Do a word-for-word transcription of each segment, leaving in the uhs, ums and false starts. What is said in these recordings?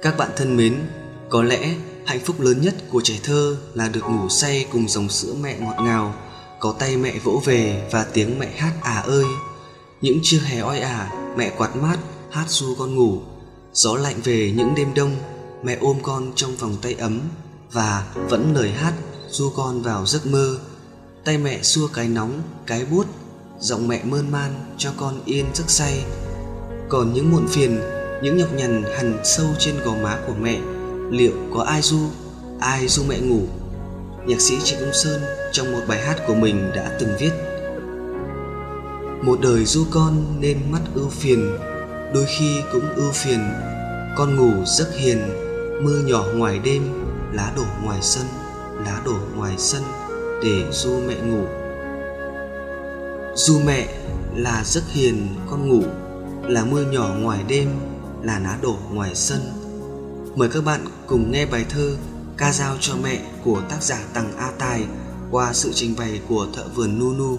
Các bạn thân mến, có lẽ hạnh phúc lớn nhất của trẻ thơ là được ngủ say cùng dòng sữa mẹ ngọt ngào, có tay mẹ vỗ về và tiếng mẹ hát à ơi. Những trưa hè oi ả, mẹ quạt mát hát ru con ngủ. Gió lạnh về những đêm đông, mẹ ôm con trong vòng tay ấm và vẫn lời hát ru con vào giấc mơ. Tay mẹ xua cái nóng, cái buốt, giọng mẹ mơn man cho con yên giấc say. Còn những muộn phiền, những nhọc nhằn hằn sâu trên gò má của mẹ, liệu có ai ru, ai ru mẹ ngủ? Nhạc sĩ Trịnh Công Sơn trong một bài hát của mình đã từng viết: một đời ru con nên mắt ưu phiền, đôi khi cũng ưu phiền. Con ngủ giấc hiền, mưa nhỏ ngoài đêm, lá đổ ngoài sân, lá đổ ngoài sân để ru mẹ ngủ. Ru mẹ là giấc hiền con ngủ, là mưa nhỏ ngoài đêm, là lá đổ ngoài sân. Mời các bạn cùng nghe bài thơ Ca dao cho mẹ của tác giả Tằng A Tài qua sự trình bày của thợ vườn Nunu.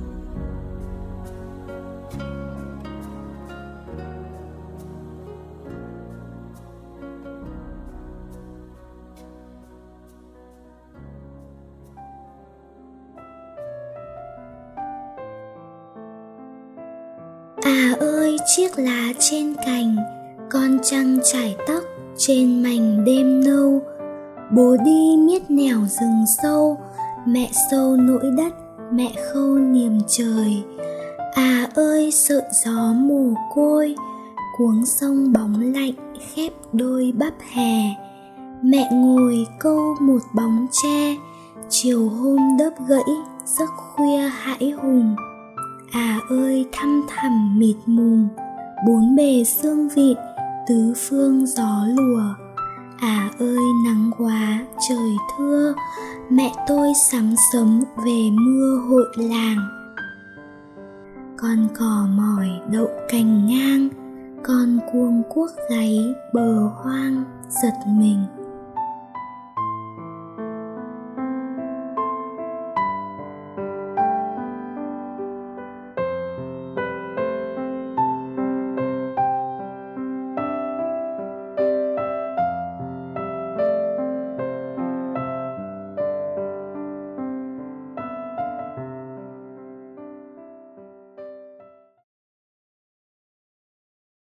À ơi chiếc lá trên cành, con trăng trải tóc trên mảnh đêm nâu. Bố đi miết nẻo rừng sâu, mẹ sâu nỗi đất, mẹ khâu niềm trời. À ơi sợi gió mồ côi, cuống sông bóng lạnh khép đôi bắp hè. Mẹ ngồi câu một bóng tre, chiều hôm đớp gãy giấc khuya hãi hùng. À ơi thăm thẳm mịt mùng, bốn bề sương vịn, tứ phương gió lùa. À ơi nắng quá trời thưa, mẹ tôi sắm sớm về mưa hội làng. Con cò mỏi đậu cành ngang, con cuông cuốc gáy bờ hoang giật mình.